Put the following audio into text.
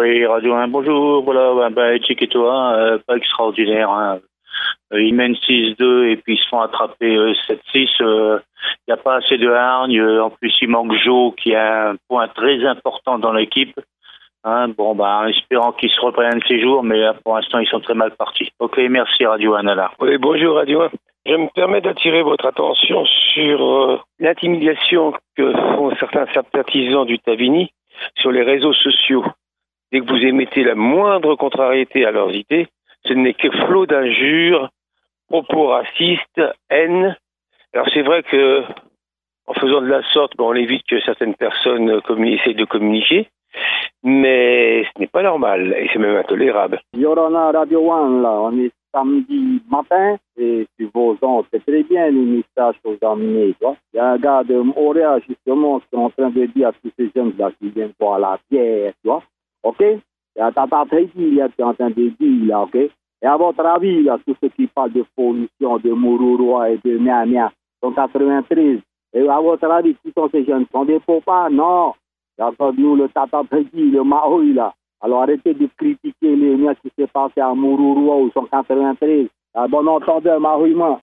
Oui, Radio 1, bonjour. Voilà, Ethique et toi, pas extraordinaire. Hein. Ils mènent 6-2 et puis ils se font attraper 7-6. Il n'y a pas assez de hargne. En plus, il manque Joe qui a un point très important dans l'équipe. Hein, bon, en espérant qu'ils se reprennent ces jours, mais là, pour l'instant, ils sont très mal partis. Ok, merci Radio 1, Nala. Oui, bonjour Radio 1. Je me permets d'attirer votre attention sur l'intimidation que font certains sympathisants du Tavini sur les réseaux sociaux. Dès que vous émettez la moindre contrariété à leurs idées, ce n'est que flot d'injures, propos racistes, haine. Alors c'est vrai que en faisant de la sorte, on évite que certaines personnes essayent de communiquer, mais ce n'est pas normal et c'est même intolérable. Yorana Radio 1, là, on est samedi matin et sur vos ondes, c'est très bien les messages que vous emmenez, tu vois. Il y a un gars de Montréal, justement, qui est en train de dire à tous ces jeunes-là qui viennent boire la bière, tu vois. OK? Il y a Tata Traity, là, qui est en train de dire, là, OK? Et à votre avis, là, tous ceux qui parlent de pollution, de Mourouroua et de Miamia, sont 93. Et à votre avis, qui sont ces jeunes? Sont des popas? Non. D'accord, nous, le Tata Traity, le Mahoui, là. Alors arrêtez de critiquer les miens qui s'est passé à Mourouroua ou 193. Bon entendeur, Mahoui, moi.